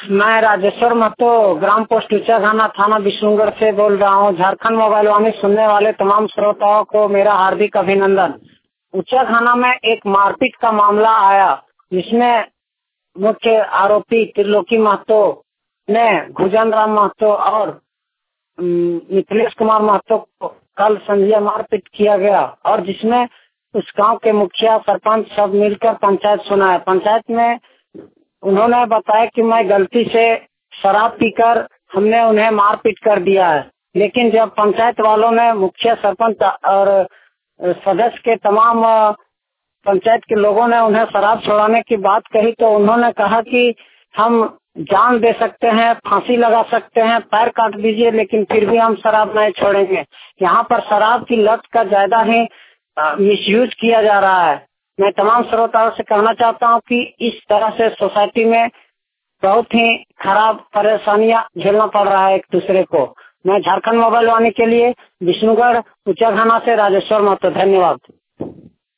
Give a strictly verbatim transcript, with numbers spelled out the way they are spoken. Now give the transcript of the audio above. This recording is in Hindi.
मैं राजेश्वर महतो ग्राम पोस्ट ऊंचा घाना थाना विष्णुगढ़ से बोल रहा हूँ। झारखंड मोबाइल वाणी सुनने वाले तमाम श्रोताओं को मेरा हार्दिक अभिनंदन। ऊंचा घाना में एक मारपीट का मामला आया जिसमें मुख्य आरोपी त्रिलोकी महतो ने भुजन राम महतो और मिथिलेश कुमार महतो को कल संध्या मारपीट किया गया और जिसमें उस गांव के मुखिया सरपंच सब मिलकर पंचायत सुनाया। पंचायत में उन्होंने बताया कि मैं गलती से शराब पीकर हमने उन्हें मारपीट कर दिया है, लेकिन जब पंचायत वालों ने मुखिया सरपंच और सदस्य के तमाम पंचायत के लोगों ने उन्हें शराब छोड़ाने की बात कही तो उन्होंने कहा कि हम जान दे सकते हैं, फांसी लगा सकते हैं, पैर काट दीजिए, लेकिन फिर भी हम शराब नहीं छोड़ेंगे। यहाँ पर शराब की लत का ज्यादा ही मिसयूज किया जा रहा है। मैं तमाम श्रोताओं से कहना चाहता हूँ कि इस तरह से सोसाइटी में बहुत ही खराब परेशानियां झेलना पड़ रहा है एक दूसरे को। मैं झारखंड मोबाइल वाणी के लिए विष्णुगढ़ ऊंचा घाना से राजेश्वर महतो, धन्यवाद।